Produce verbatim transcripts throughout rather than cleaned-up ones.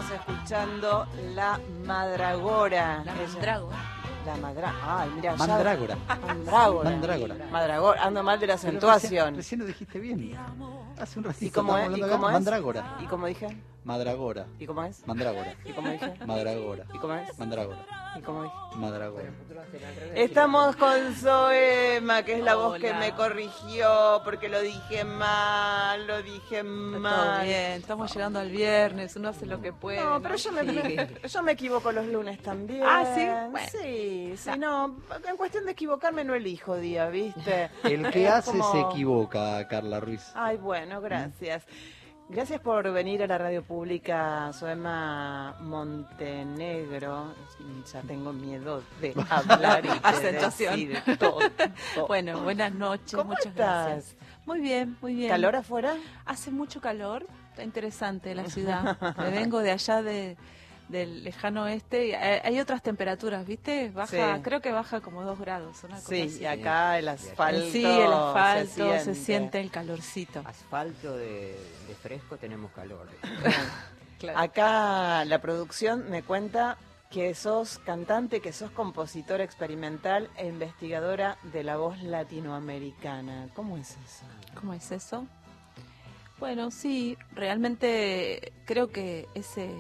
escuchando La Madragora. La Ella- Mandrágora. La Madra... Ay, mira, ya- Mandrágora. Mandrágora. Mandrágora. Mandragora. Ando mal de la Pero acentuación. Recién, recién lo dijiste bien. Hace un ratito ¿Y cómo es? estábamos ¿Y hablando acá. cómo es? Mandrágora. ¿Y cómo dije? Madragora. ¿Y cómo es? Mandrágora. ¿Y cómo dije? Madragora. ¿Y cómo es? Mandrágora. ¿Y cómo dije? Madragora. Estamos con Zoema, que es la voz que Hola. me corrigió porque lo dije mal, lo dije Está todo mal. bien, estamos llegando al viernes, uno hace lo que puede. No, pero yo me, Sí. yo me equivoco los lunes también. Ah, ¿sí? Bueno. Sí, sí, no. En cuestión de equivocarme no elijo día, ¿viste? El que Es hace como- se equivoca, Carla Ruiz. Ay, bueno, gracias. Gracias por venir a la radio pública, Zoema Montenegro. Ya tengo miedo de hablar y de Acentuación. decir todo. Bueno, buenas noches, ¿Cómo muchas estás? gracias. Muy bien, muy bien. ¿Calor afuera? Hace mucho calor, está interesante la ciudad. Me vengo de allá de, del lejano oeste y hay, hay otras temperaturas, ¿viste? Baja, Sí. creo que baja como dos grados, una cosa Sí, así. y acá el asfalto. Sí, el asfalto, se siente, se siente. el calorcito. Asfalto de, de fresco tenemos calor. Claro. Acá la producción me cuenta que sos cantante, que sos compositora experimental e investigadora de la voz latinoamericana. ¿Cómo es eso? ¿Cómo es eso? Bueno, sí, realmente creo que ese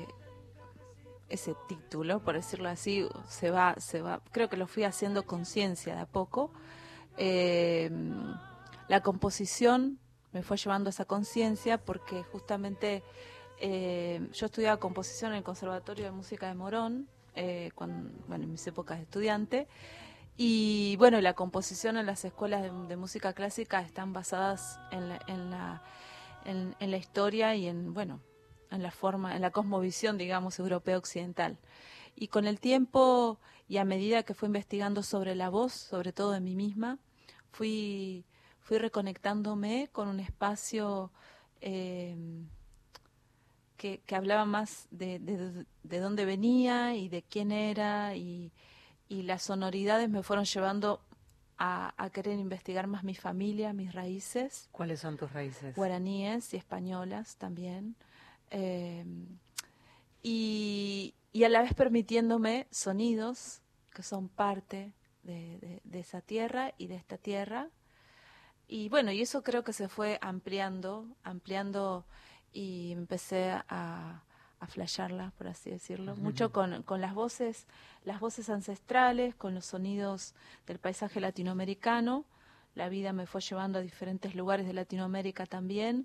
ese título, por decirlo así, se va, se va. Creo que lo fui haciendo conciencia de a poco. Eh, la composición me fue llevando a esa conciencia porque justamente eh, yo estudiaba composición en el Conservatorio de Música de Morón, eh, cuando, bueno, en mis épocas de estudiante. Y bueno, la composición en las escuelas de, de música clásica están basadas en la, en la, en, en la historia y en, bueno, en la forma, en la cosmovisión, digamos, europea occidental. Y con el tiempo y a medida que fui investigando sobre la voz, sobre todo de mí misma, fui, fui reconectándome con un espacio eh, que, que hablaba más de, de, de dónde venía y de quién era, y, y las sonoridades me fueron llevando a, a querer investigar más mi familia, mis raíces, ¿Cuáles son tus raíces? guaraníes y españolas también, eh, y, y a la vez permitiéndome sonidos que son parte de, de, de esa tierra y de esta tierra. Y bueno, y eso creo que se fue ampliando, ampliando y empecé a, a flashearla, por así decirlo, uh-huh. mucho con, con las voces, las voces ancestrales, con los sonidos del paisaje latinoamericano. La vida me fue llevando a diferentes lugares de Latinoamérica también,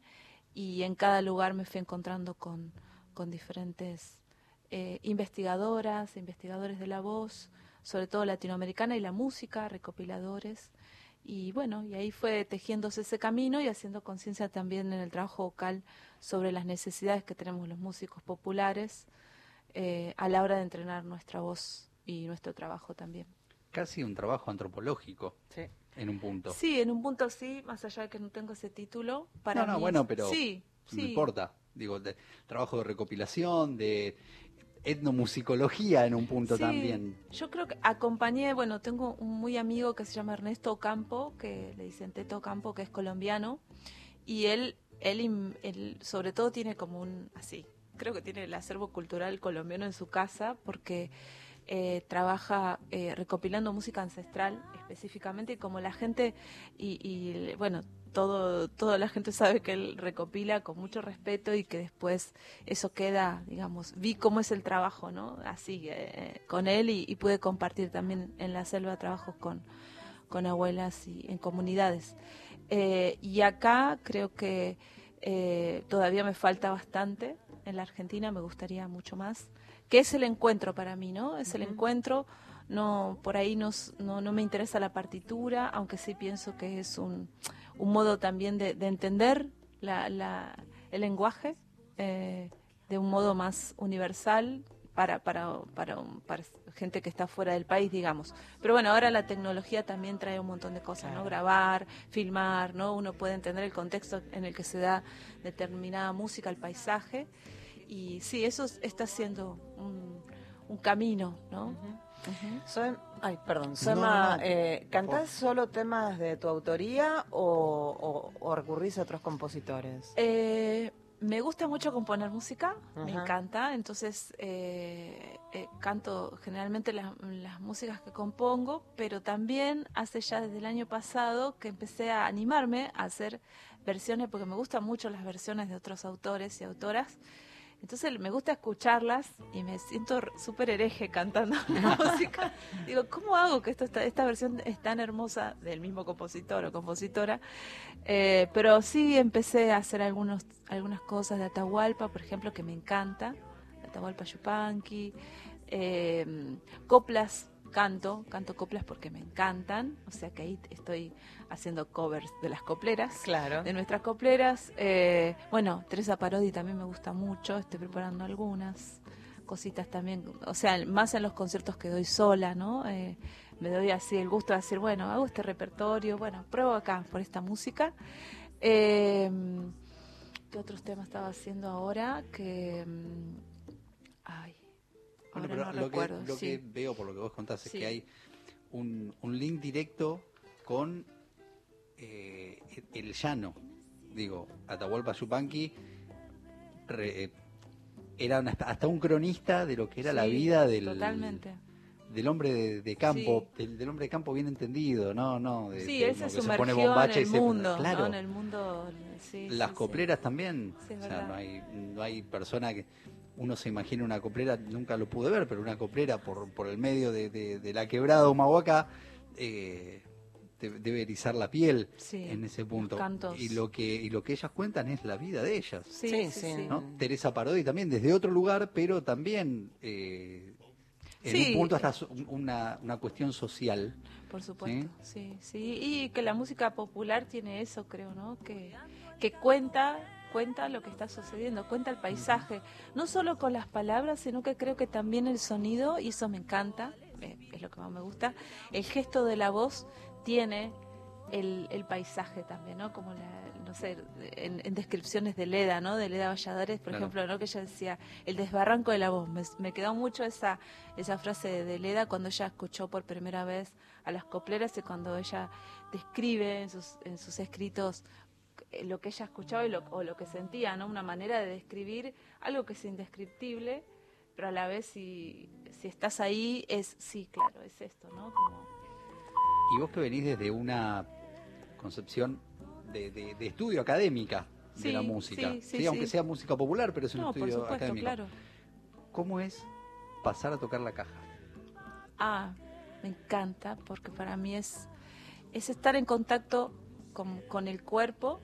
y en cada lugar me fui encontrando con, con diferentes eh, investigadoras, investigadores de la voz, sobre todo latinoamericana, y la música, recopiladores. Y bueno, y ahí fue tejiéndose ese camino y haciendo conciencia también en el trabajo vocal sobre las necesidades que tenemos los músicos populares eh, a la hora de entrenar nuestra voz y nuestro trabajo también. Casi un trabajo antropológico, sí. en un punto. Sí, en un punto sí, más allá de que no tengo ese título. Para no, no, mí bueno, es, pero sí, no sí. importa. Digo, de, trabajo de recopilación, de etnomusicología en un punto sí, también. Yo creo que acompañé, bueno, tengo un muy amigo que se llama Ernesto Ocampo, que le dicen Teto Ocampo, que es colombiano, y él, él, él sobre todo tiene como un, así, creo que tiene el acervo cultural colombiano en su casa, porque eh, trabaja eh, recopilando música ancestral específicamente, y como la gente, y, y bueno, todo toda la gente sabe que él recopila con mucho respeto y que después eso queda, digamos, vi cómo es el trabajo, ¿no? Así, eh, con él, y, y pude compartir también en la selva trabajos con, con abuelas y en comunidades. Eh, y acá creo que eh, todavía me falta bastante, en la Argentina me gustaría mucho más, que es el encuentro para mí, ¿no? Es el uh-huh. encuentro, no, por ahí no, no, no me interesa la partitura, aunque sí pienso que es un... un modo también de, de entender la, la, el lenguaje eh, de un modo más universal para, para, para, para gente que está fuera del país, digamos. Pero bueno, ahora la tecnología también trae un montón de cosas, claro. ¿no? Grabar, filmar, ¿no? Uno puede entender el contexto en el que se da determinada música, el paisaje. Y sí, eso está siendo un, un camino, ¿no? Uh-huh. Uh-huh. Soy, ay, perdón, Zoema, no, no, eh, ¿cantás solo temas de tu autoría o, o, o recurrís a otros compositores? Eh, me gusta mucho componer música, me Ajá. encanta, entonces eh, eh, canto generalmente las, las músicas que compongo, pero también hace ya desde el año pasado que empecé a animarme a hacer versiones, porque me gustan mucho las versiones de otros autores y autoras. Entonces me gusta escucharlas y me siento r- súper hereje cantando la música. Digo, ¿cómo hago que esto está- esta versión es tan hermosa del mismo compositor o compositora? Eh, pero sí empecé a hacer algunos, algunas cosas de Atahualpa, por ejemplo, que me encanta. Atahualpa Yupanqui. Eh, coplas, canto, canto coplas porque me encantan. O sea que ahí estoy haciendo covers de las copleras. Claro. De nuestras copleras. Eh, bueno, Teresa Parodi también me gusta mucho, estoy preparando algunas cositas también, o sea, más en los conciertos que doy sola, ¿no? Eh, me doy así el gusto de decir, bueno, hago este repertorio, bueno, pruebo acá por esta música. Eh, ¿Qué otros temas estaba haciendo ahora? Que, mm, ay, Bueno, ahora pero no lo, recuerdo. que, lo sí. que veo por lo que vos contás es Sí. que hay un, un link directo con eh, el el llano. Digo, Atahualpa Yupanqui re- eh, era una- hasta un cronista de lo que era la Sí, vida del, totalmente. del hombre de, de campo, Sí. del, del hombre de campo bien entendido, no, no, de, Sí, de él uno se que se pone sumergió en bombacha y el se mundo, claro. ¿no? En el mundo, sí, Las sí, sí. copleras también, Sí, es o sea, verdad. no hay, no hay persona que uno se imagine una coplera, nunca lo pude ver, pero una coplera por, por el medio de, de- de la quebrada Humahuaca eh, te- debe erizar la piel Sí, en ese los punto. cantos. Y lo que y lo que ellas cuentan es la vida de ellas. Sí, Sí, sí, sí. sí. ¿No? Teresa Parodi también desde otro lugar, pero también eh, en Sí, un punto hasta eh, so- una, una cuestión social. Por supuesto, sí, sí. Y que la música popular tiene eso, creo, ¿no? Que, que cuenta, cuenta lo que está sucediendo, cuenta el paisaje, no solo con las palabras, sino que creo que también el sonido, y eso me encanta, eh, es lo que más me gusta, el gesto de la voz tiene el, el paisaje también, ¿no? Como la, no sé, en, en descripciones de Leda, ¿no? De Leda Valladares, por Claro. ejemplo, ¿no? Que ella decía, el desbarranco de la voz. Me, me quedó mucho esa, esa frase de Leda cuando ella escuchó por primera vez a las copleras y cuando ella describe en sus, en sus escritos eh, lo que ella escuchaba y lo, o lo que sentía, ¿no? Una manera de describir algo que es indescriptible, pero a la vez si, si estás ahí es, sí, claro, es esto, ¿no? Como, Y vos que venís desde una concepción de, de- de estudio académica de Sí, la música, sí, sí, aunque sí. sea música popular, pero es un no, por estudio supuesto, académico. claro. ¿Cómo es pasar a tocar la caja? Ah, me encanta porque para mí es, es estar en contacto con, con el cuerpo.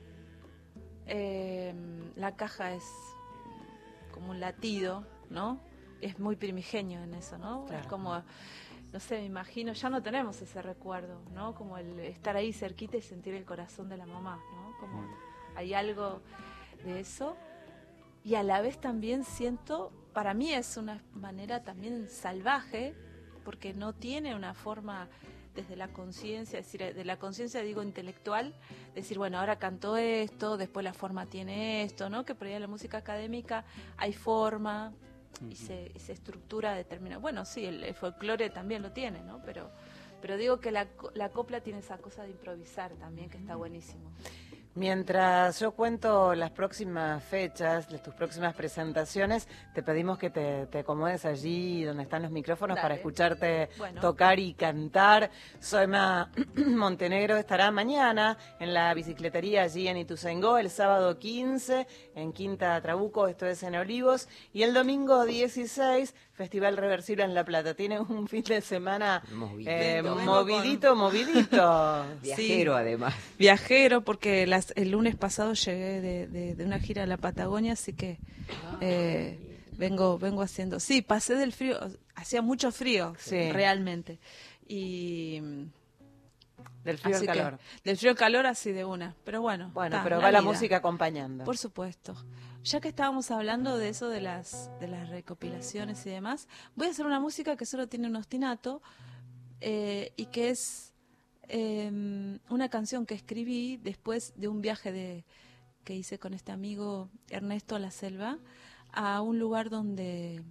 Eh, la caja es como un latido, ¿no? Es muy primigenio en eso, ¿no? Claro. Es como, no sé, me imagino, ya no tenemos ese recuerdo, ¿no? Como el estar ahí cerquita y sentir el corazón de la mamá, ¿no? Como hay algo de eso. Y a la vez también siento, para mí es una manera también salvaje, porque no tiene una forma desde la conciencia, es decir, de la conciencia digo intelectual, decir, bueno, ahora canto esto, después la forma tiene esto, ¿no? Que por ahí en la música académica hay forma y se, y se estructura determinada. Bueno, sí, el, el folclore también lo tiene, ¿no? Pero, pero digo que la, co- la copla tiene esa cosa de improvisar también, que está buenísimo. Mientras yo cuento las próximas fechas, de tus próximas presentaciones, te pedimos que te, te acomodes allí donde están los micrófonos Dale. para escucharte Bueno. tocar y cantar. Soema Montenegro estará mañana en la bicicletería allí en Ituzaingó, el sábado quince en Quinta Trabuco, esto es en Olivos, y el domingo dieciséis, Festival Reversible en La Plata. Tiene un fin de semana Movidito. eh, Vengo movidito, movidito. Viajero, además. Viajero, porque las, el lunes pasado llegué de, de, de una gira a la Patagonia, así que eh, vengo vengo haciendo... Sí, pasé del frío, hacía mucho frío, Sí. realmente. Y... Del frío al así que, calor. del frío al calor así de una. Pero bueno, Bueno, está, pero va la vida. música acompañando. Por supuesto. Ya que estábamos hablando de eso, de las, de las recopilaciones y demás, voy a hacer una música que solo tiene un ostinato eh, y que es eh, una canción que escribí después de un viaje de, que hice con este amigo Ernesto a la selva, a un lugar donde,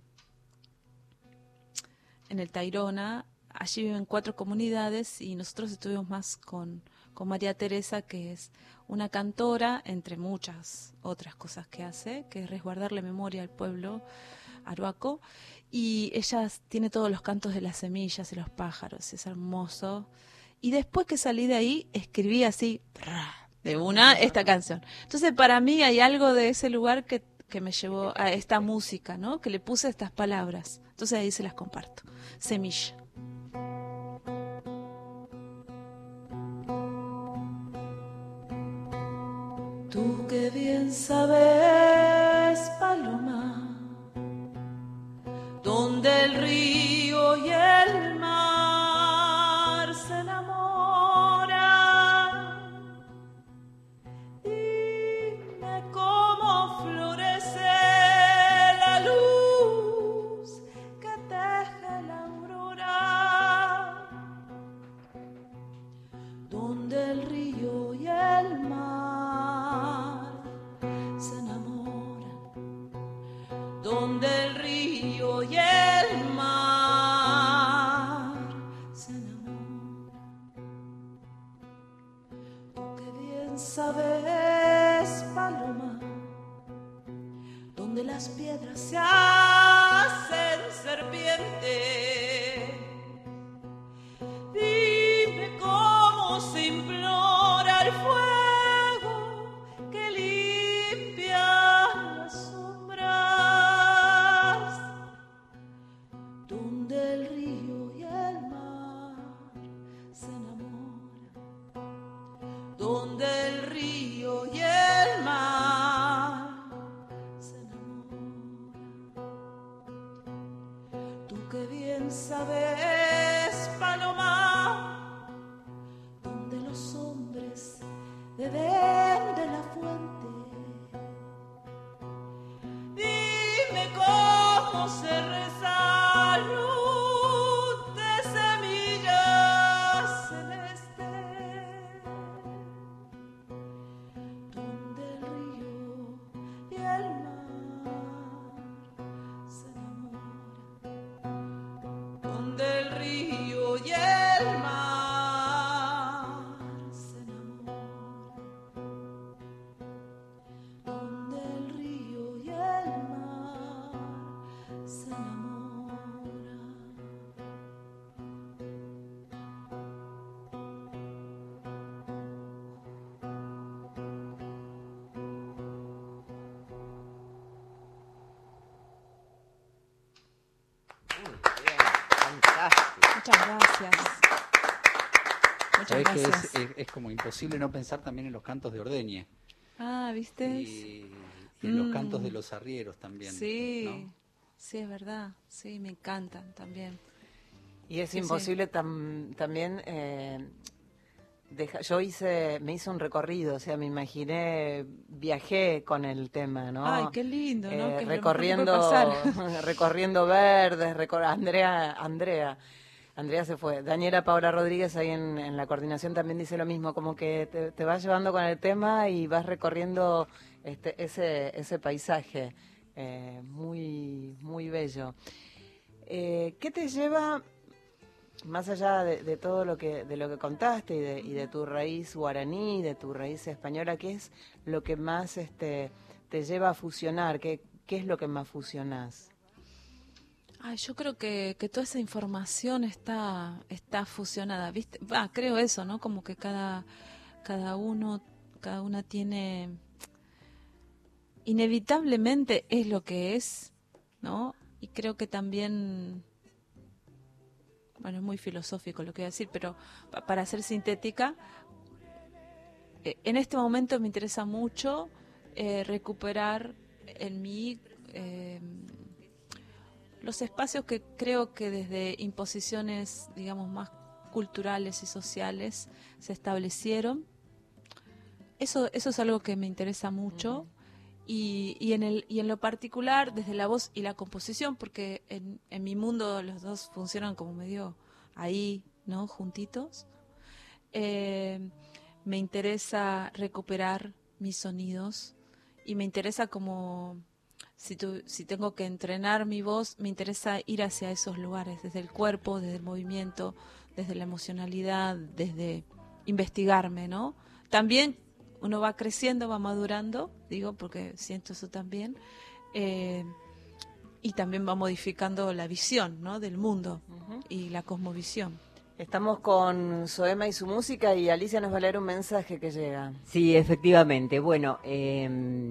en el Tayrona, allí viven cuatro comunidades y nosotros estuvimos más con, con María Teresa, que es una cantora, entre muchas otras cosas que hace, que es resguardar la memoria al pueblo arhuaco, y ella tiene todos los cantos de las semillas y los pájaros, es hermoso. Y después que salí de ahí, escribí así, de una, esta canción. Entonces, para mí hay algo de ese lugar que, que me llevó a esta música, ¿no? Que le puse estas palabras. Entonces ahí se las comparto. Semilla. Tú que bien sabes, paloma, donde el río y el mar se enamoran, dime cómo florece la luz que teje la aurora, donde el río y el mar se enamoran, donde el río y el mar se enamoran. Tú que bien sabes, paloma, donde las piedras se hacen serpiente, dime cómo se implora el fuego que limpia las sombras, donde el río y el mar se enamoran, donde el río y el mar se enamoran. Tú que bien sabes, paloma, donde los hombres beben de la fuente, dime cómo se reza luz de semillas celestes, donde el río y el mar se enamoran, donde el río y el mar se enamoran, donde el río y el mar se enamoran. Muy bien, fantástico. Muchas gracias. Muchas Sabés que gracias. es, es- es como imposible no pensar también en los cantos de Ordeñe Ah, ¿viste? y, y en los Mm. cantos de los arrieros también. Sí, ¿no? sí, es verdad. Sí, me encantan también. Y es Sí, imposible tam- también eh, deja- yo hice, me hice un recorrido, o sea, me imaginé, viajé con el tema, ¿no? Ay, qué lindo, ¿no? Eh, Que es lo mejor que recorriendo, puede pasar. recorriendo verdes, recor- Andrea, Andrea, Andrea se fue. Daniela Paola Rodríguez ahí en, en la coordinación también dice lo mismo, como que te, te vas llevando con el tema y vas recorriendo este, ese, ese paisaje, eh, muy, muy bello. Eh, ¿qué te lleva, más allá de, de todo lo que de lo que contaste y de, y de tu raíz guaraní, de tu raíz española, qué es lo que más este te lleva a fusionar? ¿Qué, qué es lo que más fusionás? Ay, yo creo que, que toda esa información está, está fusionada, ¿viste? Va, creo eso, ¿no? Como que cada, cada uno, cada una tiene, inevitablemente es lo que es, ¿no? Y creo que también, bueno, es muy filosófico lo que voy a decir, pero pa- para ser sintética, eh, en este momento me interesa mucho eh, recuperar en mí eh, los espacios que creo que desde imposiciones, digamos, más culturales y sociales se establecieron. Eso, eso es algo que me interesa mucho. Y, y, en el, y en lo particular, desde la voz y la composición, porque en, en mi mundo los dos funcionan como medio ahí, ¿no? Juntitos. Eh, me interesa recuperar mis sonidos y me interesa como, si, tu, si tengo que entrenar mi voz, me interesa ir hacia esos lugares, desde el cuerpo, desde el movimiento, desde la emocionalidad, desde investigarme, ¿no? También uno va creciendo, va madurando, digo, porque siento eso también, eh, y también va modificando la visión, ¿no?, del mundo uh-huh. y la cosmovisión. Estamos con Zoema y su música y Alicia nos va a leer un mensaje que llega. Sí, efectivamente. Bueno, eh,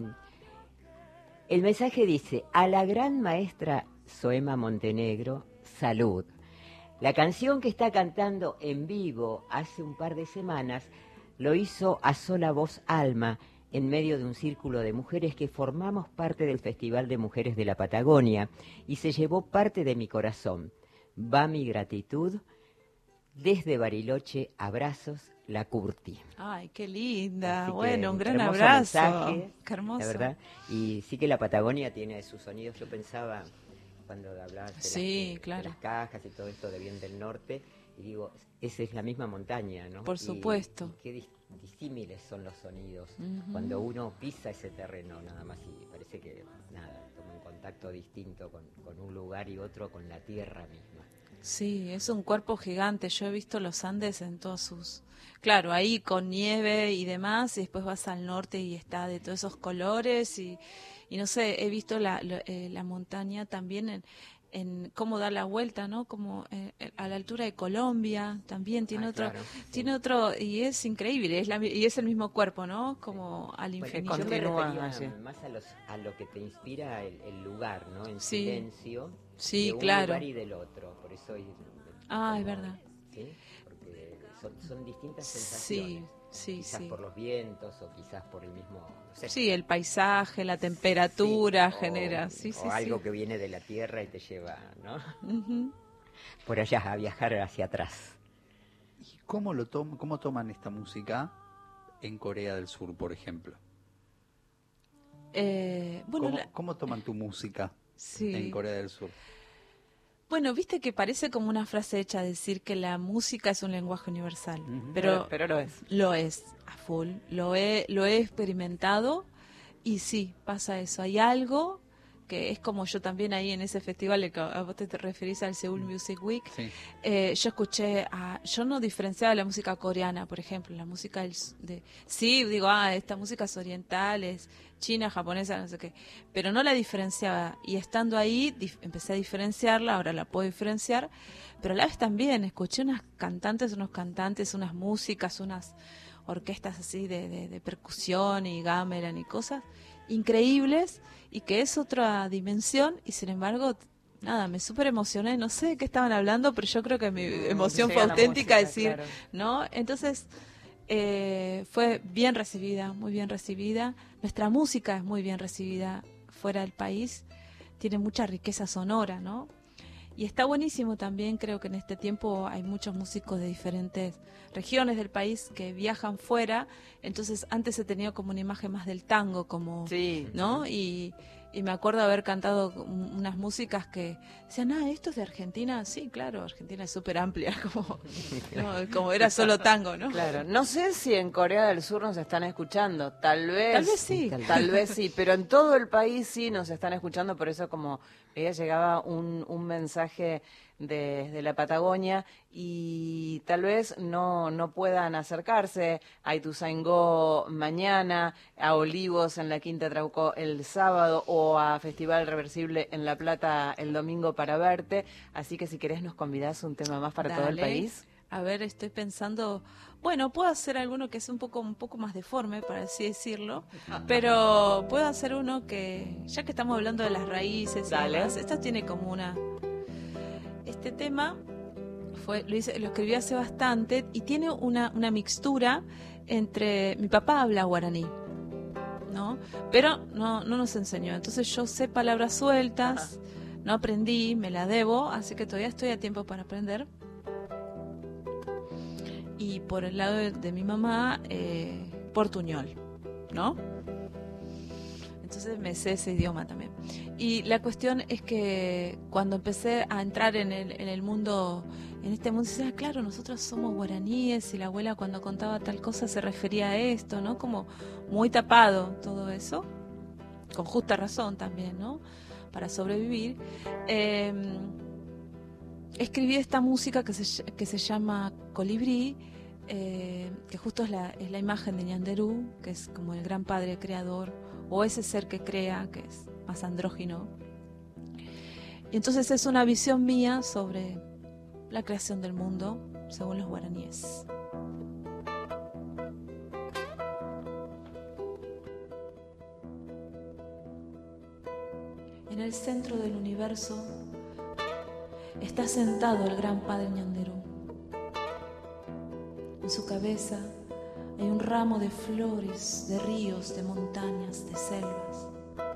el mensaje dice: a la gran maestra Zoema Montenegro, salud. La canción que está cantando en vivo hace un par de semanas lo hizo a sola voz Alma, en medio de un círculo de mujeres que formamos parte del Festival de Mujeres de la Patagonia, y se llevó parte de mi corazón. Va mi gratitud. Desde Bariloche, abrazos, la Curti. Ay, qué linda. Así bueno, que, un gran hermoso abrazo. Mensaje, qué hermoso. La verdad. Y sí que la Patagonia tiene sus sonidos. Yo pensaba, cuando hablabas de, sí, las, claro. de las cajas y todo esto de Bien del Norte, y digo, esa es la misma montaña, ¿no? Por supuesto. Y, y qué dis, disímiles son los sonidos uh-huh. cuando uno pisa ese terreno, nada más, y parece que, nada, toma un contacto distinto con, con un lugar y otro, con la tierra misma. Sí, es un cuerpo gigante. Yo he visto los Andes en todos sus... Claro, ahí con nieve y demás, y después vas al norte y está de todos esos colores, y, y no sé, he visto la, la, eh, la montaña también en, en cómo da la vuelta, ¿no? Como eh, a la altura de Colombia, también tiene ah, otro... Claro, sí. Tiene otro, y es increíble, es la, y es el mismo cuerpo, ¿no? Como al bueno, infinito. yo me refería así. más a, los, a lo que te inspira el, el lugar, ¿no? En sí. silencio, sí, de un claro. lugar y del otro, por eso... Ah, como, es verdad. ¿sí? Porque son, son distintas sensaciones. Sí, sí, quizás sí. por los vientos o quizás por el mismo... No sé, sí, el paisaje, la temperatura sí, genera... O, sí, sí, o algo sí. que viene de la tierra y te lleva, ¿no? Uh-huh. Por allá, a viajar hacia atrás. ¿Y cómo, lo tom cómo toman esta música en Corea del Sur, por ejemplo? Eh, bueno, ¿Cómo, la... ¿Cómo toman tu música sí. en Corea del Sur? Bueno, viste que parece como una frase hecha decir que la música es un lenguaje universal, Uh-huh. pero, pero, pero lo es. Lo es, a full. Lo he, lo he experimentado y sí, pasa eso. Hay algo que es como yo también ahí en ese festival, que a vos te, te referís al Seoul Music Week, Sí. eh, yo escuché, a, yo no diferenciaba la música coreana, por ejemplo, la música del, de, sí, digo, ah, esta música es oriental, es china, japonesa, no sé qué, pero no la diferenciaba, y estando ahí dif, empecé a diferenciarla, ahora la puedo diferenciar, pero a la vez también escuché unas cantantes, unos cantantes, unas músicas, unas orquestas así de, de, de percusión y gamelan y cosas increíbles, y que es otra dimensión, y sin embargo, nada, me súper emocioné, no sé de qué estaban hablando, pero yo creo que mi emoción fue auténtica, música, decir, claro. ¿no? Entonces, eh, fue bien recibida, muy bien recibida. Nuestra música es muy bien recibida fuera del país, tiene mucha riqueza sonora, ¿no? Y está buenísimo también, creo que en este tiempo hay muchos músicos de diferentes regiones del país que viajan fuera, entonces antes se tenía como una imagen más del tango, como, sí. ¿no? Y, y me acuerdo haber cantado unas músicas que decían, ah, ¿esto es de Argentina? Sí, claro, Argentina es súper amplia, como, no, como era solo tango, ¿no? Claro, no sé si en Corea del Sur nos están escuchando, tal vez. Tal vez sí. Tal, tal vez sí, pero en todo el país sí nos están escuchando, por eso como ella llegaba un, un mensaje desde la Patagonia y tal vez no, no puedan acercarse a Ituzaingó mañana, a Olivos en la Quinta Trauco el sábado o a Festival Reversible en La Plata el domingo para verte, así que si querés nos convidás un tema más para Dale. todo el país. A ver, estoy pensando, bueno, puedo hacer alguno que es un poco un poco más deforme, para así decirlo, pero puedo hacer uno que, ya que estamos hablando de las raíces y Dale. demás, esta tiene como una... Este tema fue lo, hice, lo escribí hace bastante y tiene una, una mixtura entre... Mi papá habla guaraní, ¿no? Pero no, no nos enseñó, entonces yo sé palabras sueltas, Ajá. no aprendí, me la debo, así que todavía estoy a tiempo para aprender. Y por el lado de, de mi mamá, eh, portuñol, ¿no? Entonces me sé ese idioma también. Y la cuestión es que cuando empecé a entrar en el, en el mundo, en este mundo, decía, claro, nosotros somos guaraníes y la abuela cuando contaba tal cosa se refería a esto, ¿no? Como muy tapado todo eso, con justa razón también, ¿no? Para sobrevivir. Eh, escribí esta música que se, que se llama Colibrí, eh, que justo es la, es la imagen de Ñanderú, que es como el gran padre creador, o ese ser que crea, que es más andrógino. Y entonces es una visión mía sobre la creación del mundo, según los guaraníes. En el centro del universo está sentado el gran padre Ñanderú. En su cabeza hay un ramo de flores, de ríos, de montañas, de selvas.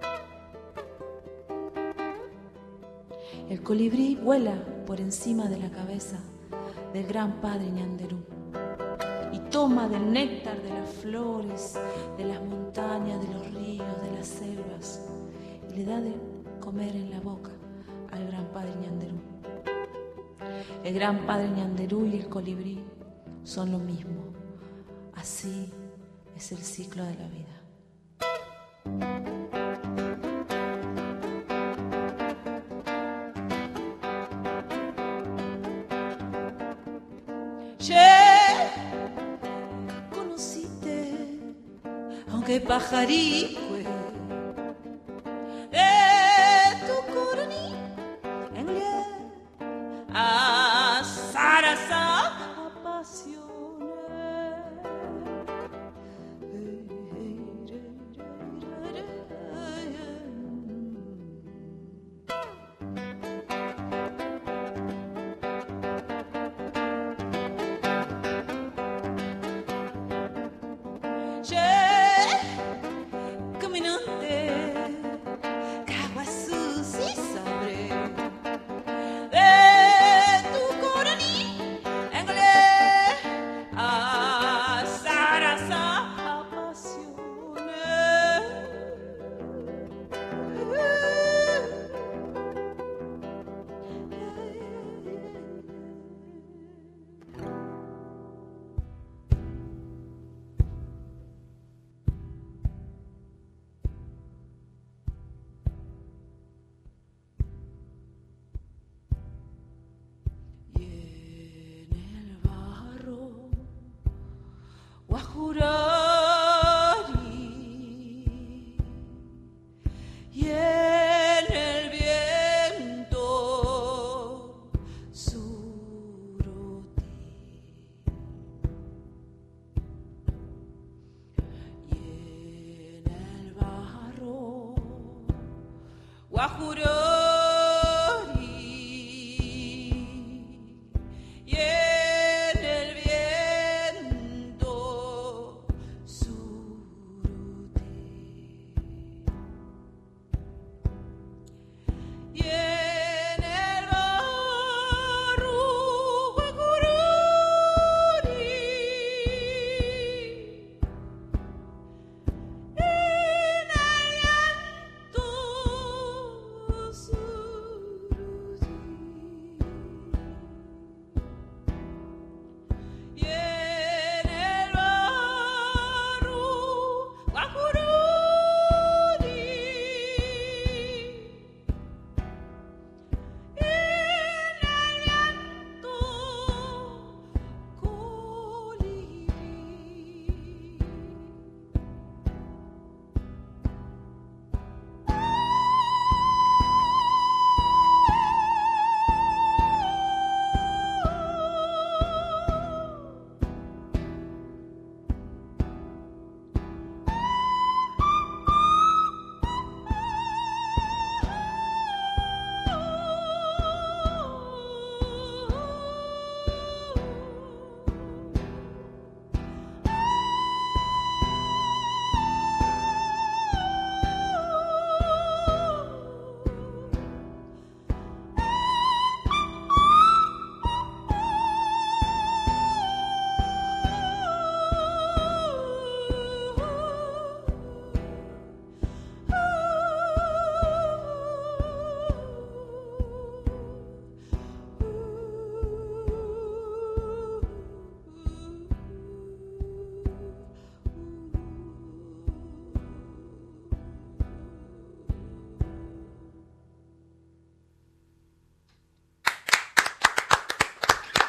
El colibrí vuela por encima de la cabeza del gran padre Ñanderú y toma del néctar de las flores, de las montañas, de los ríos, de las selvas, y le da de comer en la boca al gran padre Ñanderú. El gran padre Ñanderú y el colibrí son lo mismo. Así es el ciclo de la vida. Conociste, aunque pajaricue, de tu coroní en a Sarasa apasioné.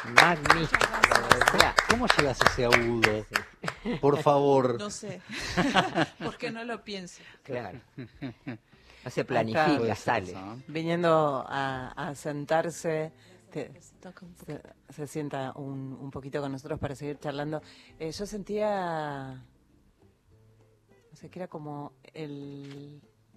Magnífico. Muchas Mira, ¿Cómo llegas a ese agudo? Por favor. No sé, porque no lo pienso. claro. No se Acá planifica, Puede ser sale. eso, ¿no? Viniendo a, a sentarse, te- Se toca un poco. se, se sienta un, un poquito con nosotros para seguir charlando. Eh, yo sentía, no sé, que era como el,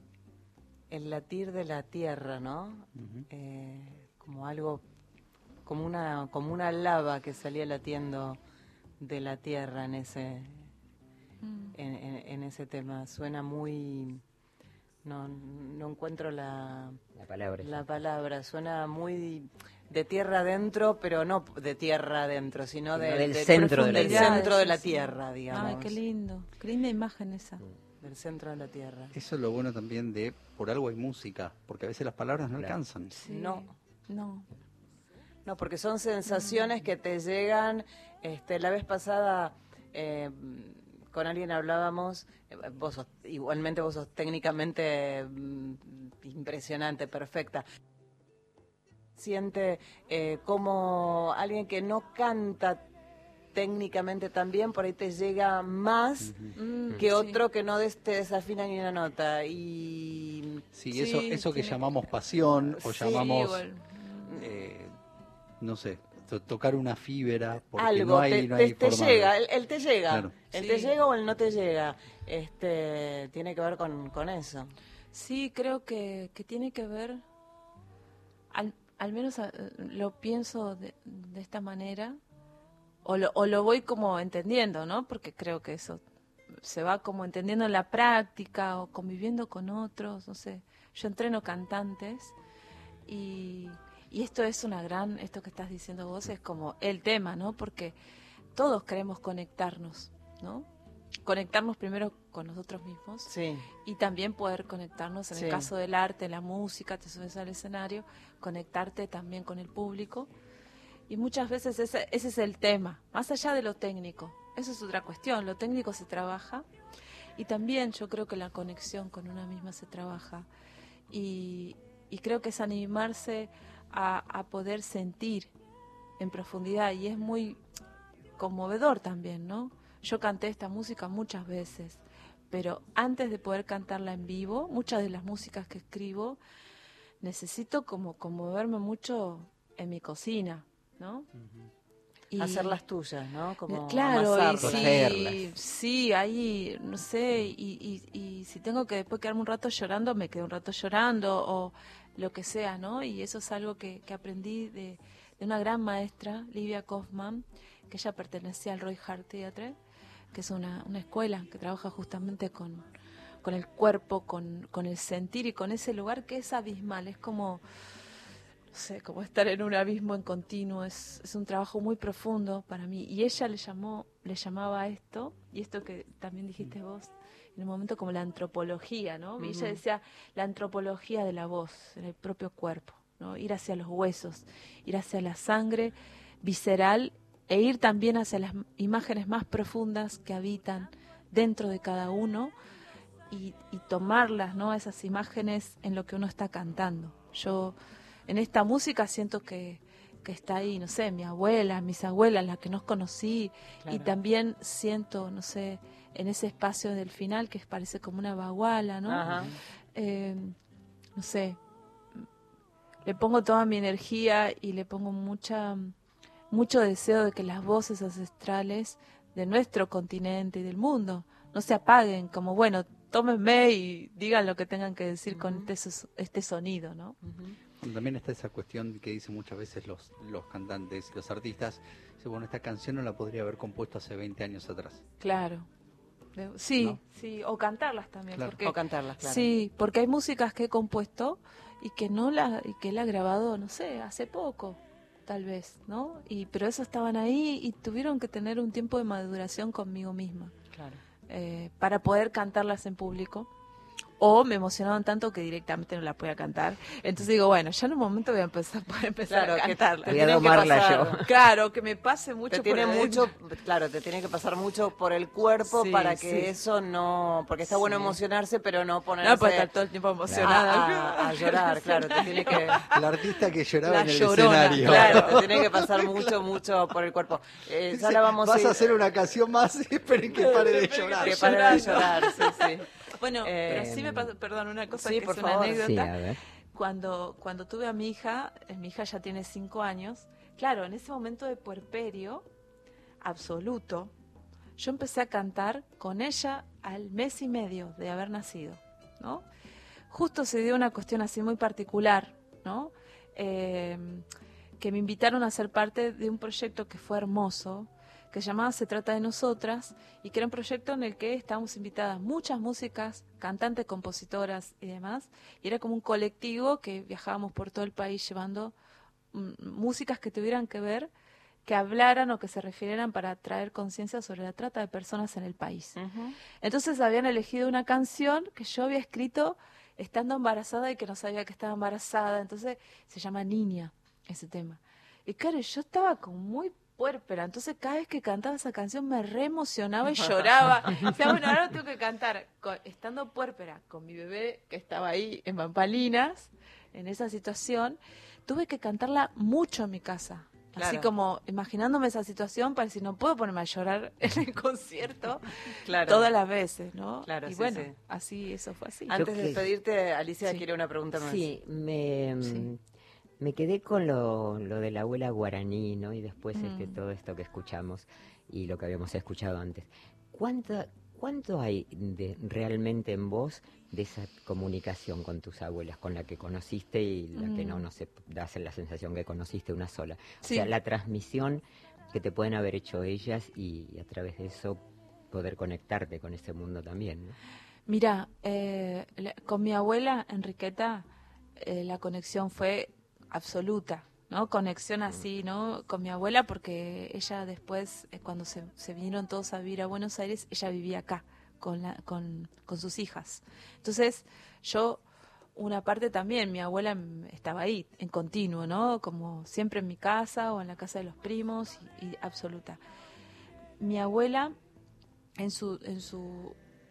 el latir de la tierra, ¿no? Ujú. Eh, como algo, como una, como una lava que salía latiendo de la tierra en ese, Mm. en, en- en ese tema. Suena muy, no, no encuentro la, La palabra. la palabra, suena muy de tierra adentro, pero no de tierra adentro, sino, Sino de- del de- centro de la del tierra. centro de la Sí, sí. tierra, digamos. Ay, qué lindo. Qué linda imagen esa. Del centro de la tierra. Eso es lo bueno también de por algo hay música, porque a veces las palabras no Claro. alcanzan. Sí. No. No. No, porque son sensaciones que te llegan. Este, la vez pasada eh, con alguien hablábamos, eh, vos sos- igualmente vos sos técnicamente mm, impresionante, perfecta. Siente eh, como alguien que no canta técnicamente tan bien, por ahí te llega más Mm, que sí. otro que no des- te desafina ni una nota. Y Sí, Sí, eso, eso que tiene- llamamos pasión o Sí, llamamos, igual. eh, no sé, to- tocar una fibra, porque algo no hay, te, no te- hay te forma de- llega, el, el te llega, Claro. el te Sí. llega o el no te llega, este tiene que ver con, con eso. Sí, creo que, que tiene que ver, al, al menos eh, lo pienso de, de esta manera, o lo, o lo voy como entendiendo, ¿no? Porque creo que eso se va como entendiendo en la práctica o conviviendo con otros, no sé. Yo entreno cantantes y, y esto es una gran, esto que estás diciendo vos es como el tema, ¿no? Porque todos queremos conectarnos, ¿no? Conectarnos primero con nosotros mismos Sí, y también poder conectarnos, en Sí. el caso del arte, la música, te subes al escenario, conectarte también con el público. Y muchas veces ese, ese es el tema, más allá de lo técnico. Eso es otra cuestión, lo técnico se trabaja y también yo creo que la conexión con una misma se trabaja. Y, y creo que es animarse a, a poder sentir en profundidad y es muy conmovedor también, ¿no? Yo canté esta música muchas veces, pero antes de poder cantarla en vivo, muchas de las músicas que escribo, necesito como conmoverme mucho en mi cocina, ¿no? Y- hacer las tuyas, ¿no? Como claro, y amasarlas. sí, Coserlas. sí, ahí, no sé, y, y, y si tengo que después quedarme un rato llorando, me quedo un rato llorando, o lo que sea, ¿no? Y eso es algo que, que aprendí de, de una gran maestra, Livia Kaufman, que ella pertenecía al Roy Hart Theatre, que es una, una escuela que trabaja justamente con, con el cuerpo, con, con el sentir y con ese lugar que es abismal, es como, no sé, como estar en un abismo en continuo, es, es un trabajo muy profundo para mí. Y ella le llamó, le llamaba a esto, y esto que también dijiste vos, en un momento como la antropología, ¿no? Y ella Ujú. decía la antropología de la voz, en el propio cuerpo, ¿no? Ir hacia los huesos, ir hacia la sangre visceral e ir también hacia las imágenes más profundas que habitan dentro de cada uno y, y tomarlas, ¿no? Esas imágenes en lo que uno está cantando. Yo en esta música siento que, que está ahí, no sé, mi abuela, mis abuelas, las que no conocí, Claro. y también siento, no sé, en ese espacio del final que parece como una baguala, ¿no? Ajá. Eh, no sé, le pongo toda mi energía y le pongo mucha mucho deseo de que las voces ancestrales de nuestro continente y del mundo no se apaguen, como bueno, tómenme y digan lo que tengan que decir con Ujú. este, sos- este sonido, ¿no? Ujú. También está esa cuestión que dicen muchas veces los, los cantantes, los artistas, dice, bueno, esta canción no la podría haber compuesto hace veinte años atrás. Claro. De- Sí, ¿No? sí, o cantarlas también, Claro. porque O cantarlas, claro. sí, porque hay músicas que he compuesto y que no la y que él ha grabado, no sé, hace poco, tal vez, ¿no? Y pero eso estaban ahí y tuvieron que tener un tiempo de maduración conmigo misma Claro. eh, para poder cantarlas en público. o me emocionaban tanto que directamente no la podía cantar. Entonces digo, bueno, ya en un momento voy a empezar, voy a empezar Claro, a que cantarla. te Voy a tiene que domarla pasar. yo. Claro, que me pase mucho Te tiene por mucho, adentro. claro, te tiene que pasar mucho por el cuerpo Sí, para que sí. eso no, porque está bueno Sí. emocionarse, pero no ponerse No, pues estar todo el tiempo a, emocionada. a- a llorar, claro, te tiene que, El artista que lloraba La en el llorona, escenario. claro, te tiene que pasar mucho, mucho por el cuerpo. Eh, ya la vamos Vas ir- a hacer una canción más, esperen que pare de llorar. que pare de llorar, sí, sí. Bueno, Eh, pero sí me pasó, perdón, una cosa sí, que por es una favor. anécdota. Sí, a ver. Cuando, cuando tuve a mi hija, eh, mi hija ya tiene cinco años, claro, en ese momento de puerperio absoluto, yo empecé a cantar con ella al mes y medio de haber nacido, ¿no? Justo se dio una cuestión así muy particular, ¿no? Eh, que me invitaron a ser parte de un proyecto que fue hermoso, que se llamaba Se trata de nosotras, y que era un proyecto en el que estábamos invitadas muchas músicas, cantantes, compositoras y demás, y era como un colectivo que viajábamos por todo el país llevando mm, músicas que tuvieran que ver, que hablaran o que se refirieran para traer conciencia sobre la trata de personas en el país. Ujú. Entonces habían elegido una canción que yo había escrito estando embarazada y que no sabía que estaba embarazada, entonces se llama Niña, ese tema. Y claro, yo estaba como muy puérpera, entonces cada vez que cantaba esa canción me re emocionaba y lloraba. O sea, bueno, ahora tengo que cantar con- estando puérpera con mi bebé que estaba ahí en Pampalinas, en esa situación, tuve que cantarla mucho en mi casa. Así Claro. como imaginándome esa situación para decir, no puedo ponerme a llorar en el concierto Claro. todas las veces, ¿no? Claro, y sí, bueno, sí. así, eso fue así. Antes Yo de que- despedirte, Alicia Sí. quiere una pregunta más. Sí, me, Sí. me quedé con lo, lo de la abuela guaraní, ¿no? Y después Mm. este, todo esto que escuchamos y lo que habíamos escuchado antes. ¿Cuánta, ¿Cuánto hay de, realmente en vos de esa comunicación con tus abuelas, con la que conociste y la que no, Mm. no sé, da la sensación que conociste una sola? O Sí. sea, la transmisión que te pueden haber hecho ellas y, y a través de eso poder conectarte con ese mundo también, ¿no? Mira, eh, la- con mi abuela Enriqueta eh, la conexión fue absoluta, ¿no? Conexión así, ¿no? Con mi abuela porque ella después, eh, cuando se, se vinieron todos a vivir a Buenos Aires, ella vivía acá con, la, con, con sus hijas. Entonces, yo, una parte también, mi abuela mm, estaba ahí, en continuo, ¿no? Como siempre en mi casa o en la casa de los primos y, y absoluta. Mi abuela, en su... En su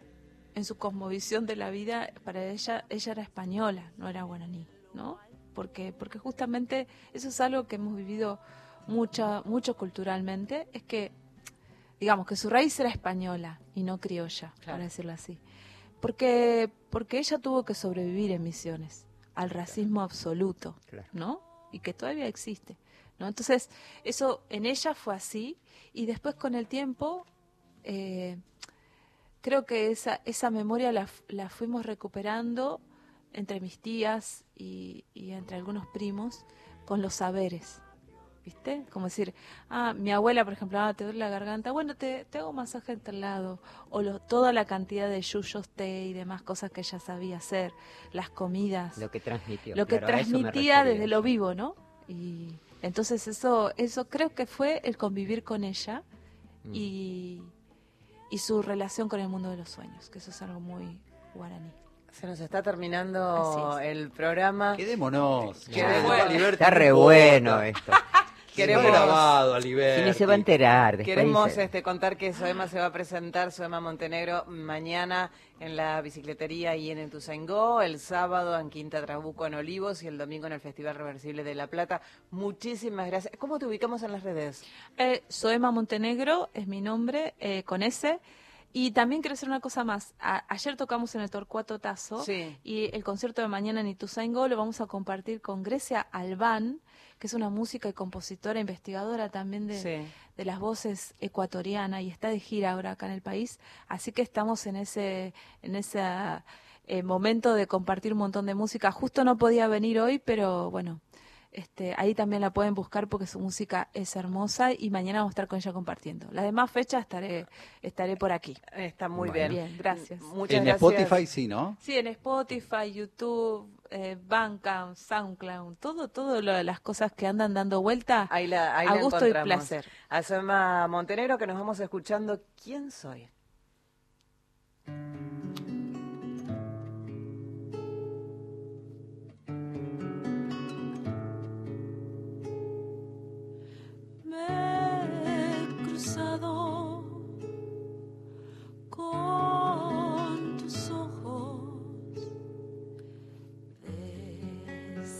en su cosmovisión de la vida, para ella, ella era española, no era guaraní, ¿no? Porque, porque justamente eso es algo que hemos vivido mucha, mucho culturalmente, es que, digamos, que su raíz era española y no criolla, Claro. para decirlo así. Porque, porque ella tuvo que sobrevivir en Misiones, al racismo absoluto, Claro. ¿no? Y que todavía existe, ¿no? Entonces, eso en ella fue así, y después con el tiempo... Eh, creo que esa, esa memoria la, la fuimos recuperando entre mis tías y, y entre algunos primos con los saberes, ¿viste? Como decir, ah, mi abuela, por ejemplo, ah, te duele la garganta, bueno, te, te hago masaje en tal lado, o lo, toda la cantidad de yuyos, té y demás cosas que ella sabía hacer, las comidas, Lo que transmitió. lo que claro, a eso me transmitía refería desde lo yo. vivo, ¿no? Y entonces eso, eso creo que fue el convivir con ella Mm. y y su relación con el mundo de los sueños, que eso es algo muy guaraní. Se nos está terminando Así es. el programa. Quedémonos. Quedémonos. Ya, Aliberti, Está no re importa. bueno esto. Queremos- Quedó grabado, Aliberti. Si ni se va a enterar. Después Queremos dice- este, contar que Soema se va a presentar, Soema Montenegro, mañana en la bicicletería y en Ituzaingó, el sábado en Quinta Trabuco en Olivos y el domingo en el Festival Reversible de La Plata. Muchísimas gracias. ¿Cómo te ubicamos en las redes? Eh, Soema Montenegro es mi nombre, eh, con S. Y también quiero decir una cosa más. A- ayer tocamos en el Torcuato Tazo Sí. y el concierto de mañana en Ituzaingó lo vamos a compartir con Grecia Albán, que es una música y compositora, investigadora también de, Sí. de las voces ecuatoriana y está de gira ahora acá en el país. Así que estamos en ese, en ese eh, momento de compartir un montón de música. Justo no podía venir hoy, pero bueno, este, ahí también la pueden buscar porque su música es hermosa y mañana vamos a estar con ella compartiendo. Las demás fechas estaré, estaré por aquí. Está muy Bueno. bien. Bien, gracias. Muchas En gracias. Spotify sí, ¿no? Sí, en Spotify, YouTube, eh, Bandcamp, SoundCloud, todo, todo lo, las cosas que andan dando vuelta. Ahí la, ahí A la gusto y encontramos. placer. A Soema Montenegro, que nos vamos escuchando. ¿Quién soy?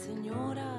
señora.